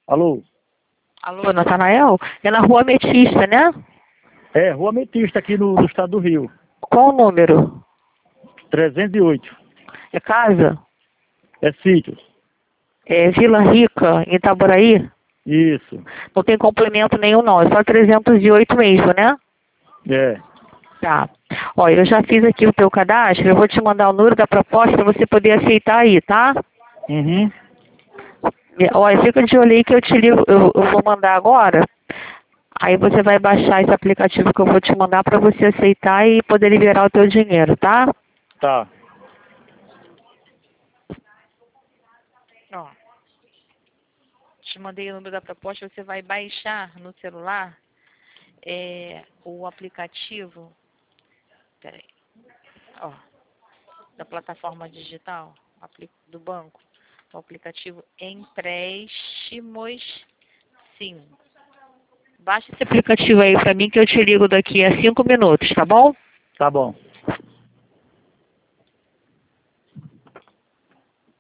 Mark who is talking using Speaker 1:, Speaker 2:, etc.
Speaker 1: Alô?
Speaker 2: Alô, Natanael? É na Rua Ametista, né?
Speaker 1: É, Rua Ametista, aqui no estado do Rio.
Speaker 2: Qual o número?
Speaker 1: 308.
Speaker 2: É casa?
Speaker 1: É sítio.
Speaker 2: É Vila Rica, em Itaboraí?
Speaker 1: Isso.
Speaker 2: Não tem complemento nenhum não, é só 308 mesmo, né?
Speaker 1: É.
Speaker 2: Tá. Ó, eu já fiz aqui o teu cadastro, eu vou te mandar o número da proposta para você poder aceitar aí, tá?
Speaker 1: Uhum.
Speaker 2: Olha, fica de olho aí que eu te ligo, eu vou mandar agora. Aí você vai baixar esse aplicativo que eu vou te mandar para você aceitar e poder liberar o teu dinheiro, tá?
Speaker 1: Tá.
Speaker 2: Ó, te mandei o número da proposta, você vai baixar no celular o aplicativo, peraí, ó, da plataforma digital, do banco, o aplicativo Empréstimos Sim. Baixa esse aplicativo aí pra mim que eu te ligo daqui a 5 minutos, tá bom?
Speaker 1: Tá bom.